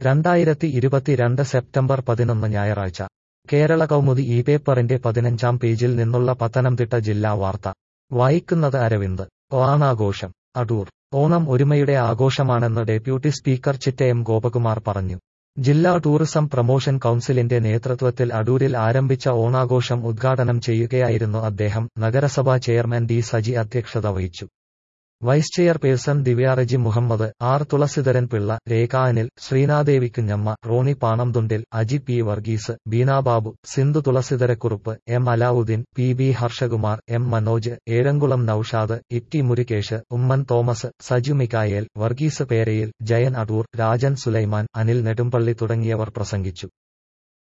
2022 September 11 ഞായറാഴ്ച കേരള കൗമുദി ഈ പേപ്പറിന്റെ 15-ാം പേജിൽ നിന്നുള്ള പത്തനംതിട്ട ജില്ലാ വാർത്ത വായിക്കുന്നത് അരവിന്ദ്. ഓണാഘോഷം അടൂർ. ഓണം ഒരുമയുടെ ആഘോഷമാണെന്ന് ഡെപ്യൂട്ടി സ്പീക്കർ ചിറ്റയം ഗോപകുമാർ പറഞ്ഞു. ജില്ലാ ടൂറിസം പ്രൊമോഷൻ കൗൺസിലിന്റെ നേതൃത്വത്തിൽ അടൂരിൽ ആരംഭിച്ച ഓണാഘോഷം ഉദ്ഘാടനം ചെയ്യുകയായിരുന്നു അദ്ദേഹം. നഗരസഭാ ചെയർമാൻ ഡി സജി അധ്യക്ഷത വഹിച്ചു. Vice chairperson Divya Reji Muhammad, R Thulasidharan Pillai, Rekha Anil, Sreenadevi Kunjamma, Rony Panamthundil, Aji P Varghese, Beena Babu, Sindhu Thulasidharakurup, M Alavudeen, P B Harshakumar, M Manoj, Ezhamkulam Noushad, ET Murukesh, Oommen Thomas, Saju Mikhael, Varghese Perayil, Jayan Adoor, Rajan Sulaiman, Anil Nedumpally തുടങ്ങിയവർ പ്രസംഗിച്ചു.